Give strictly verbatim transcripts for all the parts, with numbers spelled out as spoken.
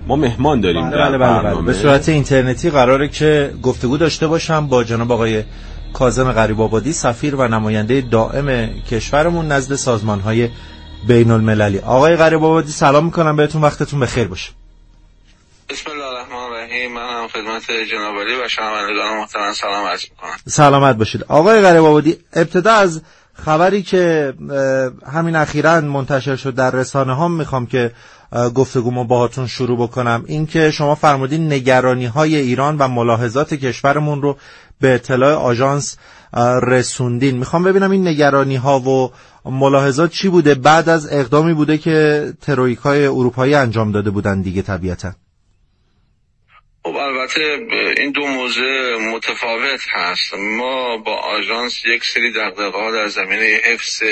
ما مهمان داریم بله بله بله, بله. به صورت اینترنتی قراره که گفتگو داشته باشم با جناب آقای کاظم غریب‌آبادی، سفیر و نماینده دائم کشورمون نزد سازمان‌های بین‌المللی. آقای غریب‌آبادی سلام میکنم بهتون، وقتتون بخیر باشه. بسم الله الرحمن الرحیم. من هم خدمت جناب علی و شنوندگان محترم سلام عرض میکنم. سلامت باشید. آقای غریب‌آبادی، ابتدا از خبری که همین اخیراً منتشر شد در رسانه ها میخوام که گفتگومو باهاتون شروع بکنم. این که شما فرمودین نگرانی‌های ایران و ملاحظات کشورمون رو به اطلاع آژانس رسوندین. میخوام ببینم این نگرانی‌ها و ملاحظات چی بوده؟ بعد از اقدامی بوده که ترویکای اروپایی انجام داده بودن دیگه طبیعتاً. خب البته این دو موضوع متفاوت هست. ما با آژانس یک سری دغدغه‌ها در زمینه حفظ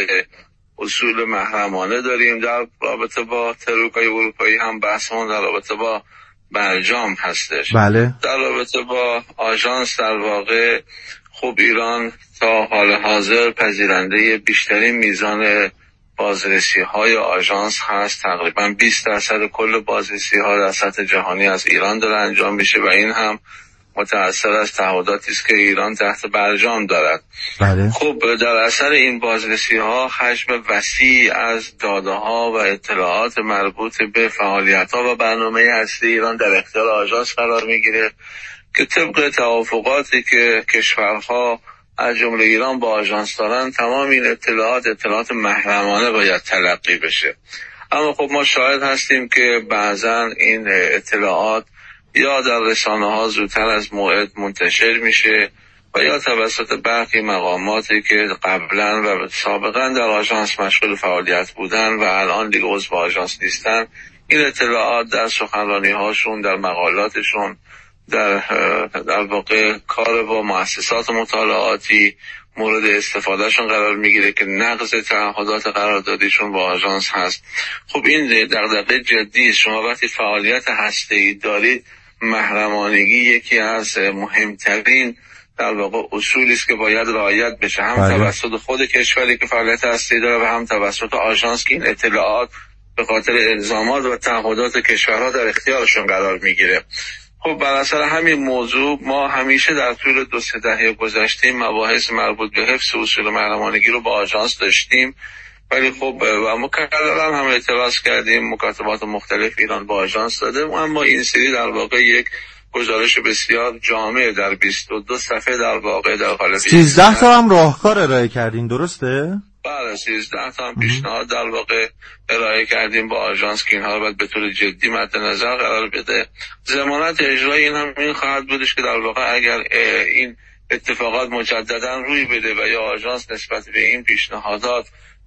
اصول محرمانه داریم در رابطه با ترویکای اروپایی، هم بحثمون در رابطه با برجام هستش. بله. در رابطه با آژانس در واقع خب ایران تا حال حاضر پذیرنده بیشترین میزان بازرسی های آژانس هست. تقریبا بیست درصد کل بازرسی ها در سطح جهانی از ایران داره انجام میشه و این هم متأثر از تعهداتی است که ایران تحت برجام دارد. بله. خب در اثر این بازرسی ها حجم وسیع از داده ها و اطلاعات مربوط به فعالیت ها و برنامه هستی ایران در اختیار آژانس قرار میگیره که طبق توافقاتی که کشورها از جمله ایران با آژانس دارن تمام این اطلاعات اطلاعات محرمانه باید تلقی بشه. اما خب ما شاهد هستیم که بعضا این اطلاعات یا در رسانه ها زودتر از موعد منتشر میشه و یا توسط برخی مقاماتی که قبلا و سابقا در آژانس مشغول فعالیت بودن و الان دیگه عضو آژانس نیستن، این اطلاعات در سخنرانی هاشون، در مقالاتشون، در در واقع کار با مؤسسات مطالعاتی مورد استفادهشون قرار میگیره که نقض تعهدات قراردادیشون با آژانس هست. خب این دغدغه جدی. شما وقتی فعالیت هسته‌ای دارید، محرمانگی یکی از مهمترین در واقع اصولی است که باید رعایت بشه، هم بله. توسط خود کشوری که فعالیت هسته‌ای داره و هم توسط آژانس که این اطلاعات به خاطر الزامات و تعهدات کشورها در اختیارشون قرار میگیره. خب بر اثر همین موضوع ما همیشه در طول دو سه دهه گذشته مباحث مربوط به حفظ اصول محرمانگی رو با آژانس داشتیم، ولی خب و مکررا هم اعتراض کردیم، مکاتبات مختلف ایران با آژانس داده، اما این سری در واقع یک گزارش بسیار جامع در بیست و دو صفحه در واقع در قالب سیزده تا هم راهکار ارائه کردین، درسته؟ بله سیزده تا هم پیشنهاد در واقع ارائه کردیم با آژانس که اینها رو باید به طور جدی مد نظر قرار بده. ضمانت اجرای این هم این خواهد بودش که در واقع اگر این اتفاقات مجددا روی بده و یا آژانس نسبت به این پیشنهادات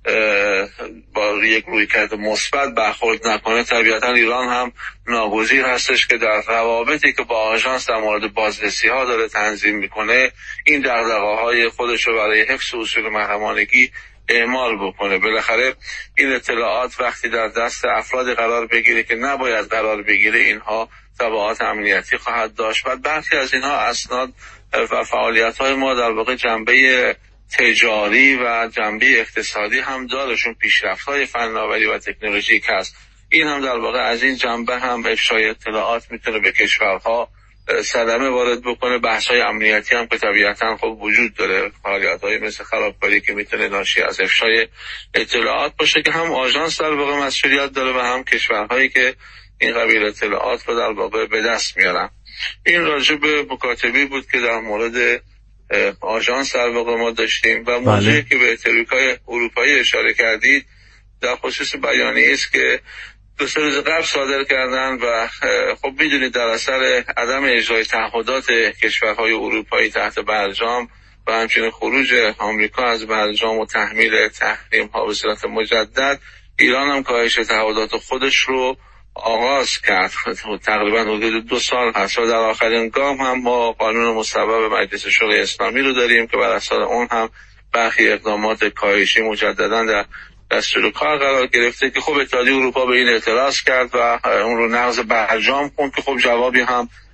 با یک رویکرد مثبت برخورد نکنه، طبیعتا ایران هم ناگزیر هستش که در روابطی که با آژانس در مورد بازرسی ها داره تنظیم میکنه این دغدغه‌های خودش رو برای حفظ اصول محرمانگی اعمال بکنه. بالاخره این اطلاعات وقتی در دست افرادی قرار بگیره که نباید قرار بگیره، اینها تبعات امنیتی خواهد داشت و برخی از اینها اسناد و فعالیت‌های ما در واقع جنبه تجاری و جنبه اقتصادی هم دارشون، پیشرفت‌های فناوری و تکنولوژیک هست. این هم در واقع از این جنبه هم افشای اطلاعات میتونه به کشورها صدمه وارد بکنه. بحث‌های امنیتی هم که طبیعتاً خب وجود داره، فعالیت‌های مثل خرابکاری که میتونه ناشی از افشای اطلاعات باشه که هم آژانس در واقع مسئولیت داره و هم کشورهایی که این قبیل اطلاعات رو در واقع به دست میارن. این راجع به مکاتبی بود که در مورد آژانس در واقع ما داشتیم و موضوعی که به ترویکای اروپایی اشاره کردید در خصوص بیانیه‌ای است که دو سه روز قبل صادر کردن و خب میدونید در اثر عدم اجرای تعهدات کشورهای اروپایی تحت برجام و همچنین خروج آمریکا از برجام و تحمیل تحریم ها به صورت مجدد، ایران هم کاهش تعهدات خودش رو آغاز کرد. تقریبا حدود دو سال هست و در آخرین گام هم ما قانون مصوب مجلس شورای اسلامی رو داریم که بر اساس اون هم برخی اقدامات کاهشی مجددا در دستور کار قرار گرفته که خب اتحادیه اروپا به این اعتراض کرد و اون رو نقض برجام خوند که خب جوابی هم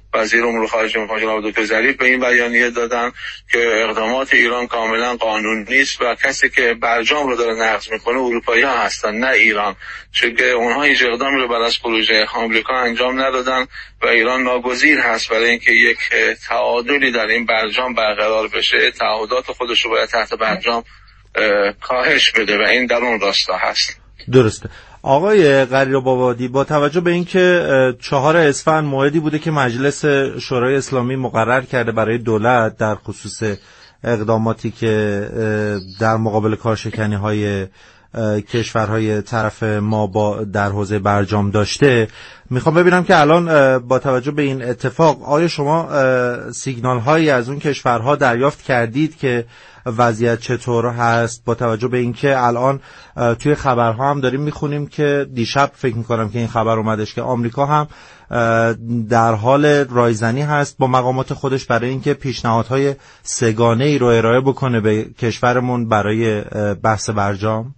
وزیر امور خارجه جناب دکتر ظریف به این بیانیه دادن که اقدامات ایران کاملا قانونی نیست و کسی که برجام رو داره نقض میکنه اروپایی ها هستن نه ایران، چون که اونها هیچ اقدامی رو برای پروژه آمریکا انجام ندادن و ایران ناگزیر هست برای اینکه یک تعادلی در این برجام برقرار بشه تعهدات خودش رو باید تحت برجام کاهش بده و این در اون راستا هست. درسته. آقای قریب‌آبادی، با توجه به اینکه چهار اسفند موعدی بوده که مجلس شورای اسلامی مقرر کرده برای دولت در خصوص اقداماتی که در مقابل کارشکنی‌های کشورهای طرف ما با در حوزه برجام داشته، میخوام ببینم که الان با توجه به این اتفاق آیا شما سیگنال هایی از اون کشورها دریافت کردید که وضعیت چطور هست، با توجه به اینکه الان توی خبرها هم داریم میخونیم که دیشب فکر میکنم که این خبر اومدش که آمریکا هم در حال رایزنی هست با مقامات خودش برای اینکه پیشنهادهای سه‌گانه ای رو ارائه بکنه به کشورمون برای بحث برجام؟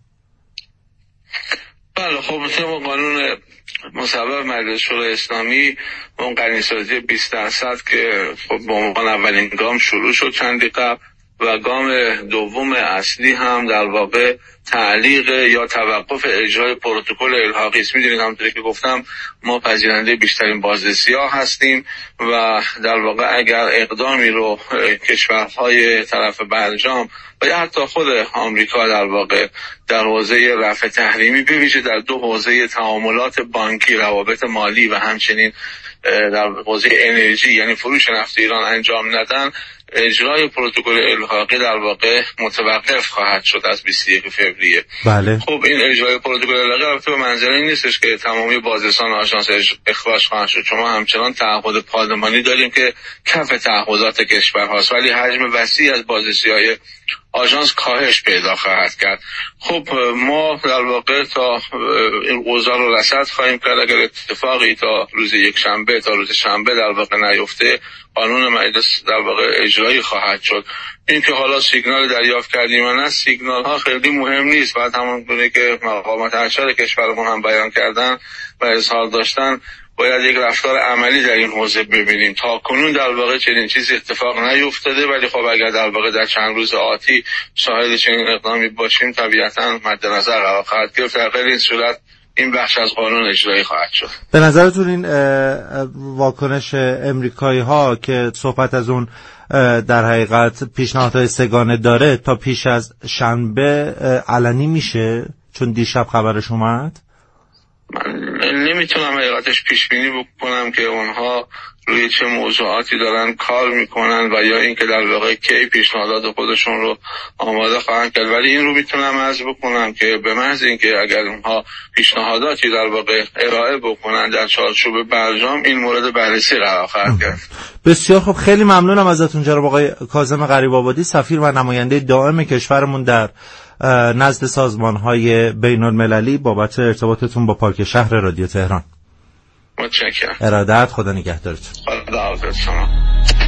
بله، خب طبق قانون مصوب مجلس شورای اسلامی اون غنیسازی بیست درصد که خب به عنوان اولین گام شروع شد چندی قبل و گام دوم اصلی هم در واقع تعلیق یا توقف اجرای پروتکل الحاقی است. می‌دونید همونطوری که گفتم ما پذیرنده بیشترین بازرسی‌ها هستیم و در واقع اگر اقدامی رو کشورهای طرف برجام و یا حتی خود آمریکا در واقع در حوزه رفع تحریمی به ویژه در دو حوزه تعاملات بانکی، روابط مالی و همچنین در حوزه انرژی یعنی فروش نفت ایران انجام ندن، اجرای پروتکل الحاقی در واقع متوقف خواهد شد از بیست و یک فوریه. بله. خب این اجرای پروتکل الحاقی البته به منزله این نیستش که تمامی بازرسان آژانس اخراج خواهند شد. شما همچنان تعهد پادمانی داریم که کف تعهدات کشور هاست، ولی حجم وسیع از بازرسی‌های آژانس کاهش پیدا خواهد کرد. خب ما در واقع تا این اوضاع رو رصد خواهیم کرد. اگر اتفاقی تا روز یک شنبه تا روز شنبه در واقع نیفته، قانون مجلس در واقع اجرایی خواهد شد. این که حالا سیگنال دریافت کردیم و نه، سیگنال ها خیلی مهم نیست. بعد همونطوری که مقامات ارشد کشورمون هم بیان کردن و اظهار داشتن، باید یک رفتار عملی در این حوزه ببینیم. تا کنون در واقع چنین چیزی اتفاق نیفتاده، ولی خب اگر در واقع در چند روز آتی شاهد چنین اقدامی باشیم طبیعتاً مد نظر قرار خواهد گرفت. در غیر این صورت این بخش از قانون اجرایی خواهد شد. به نظرتون این واکنش امریکایی ها که صحبت از اون در حقیقت پیشنهادهای سه‌گانه داره تا پیش از شنبه علنی میشه؟ چون دیشب خبرش اومد. من نمیتونم حقیقتش پیش بینی بکنم که اونها روی چه موضوعاتی دارن کار میکنن و یا اینکه در واقع کی پیشنهادات خودشون رو آماده خواهند کرد، ولی این رو میتونم عرض بکنم که به محض اینکه اگر اونها پیشنهاداتی در واقع ارائه بکنن در چارچوب برجام، این مورد بررسی قرار خواهد گرفت. بسیار خوب، خیلی ممنونم ازتون جناب آقای کاظم غریب‌آبادی، سفیر و نماینده دائم کشورمون در نزد سازمان‌های بین‌المللی، بابت ارتباطتون با پارک شهر رادیو تهران. متشکرم. ارادت، خدا نگهدارتون. خدا حافظ شما.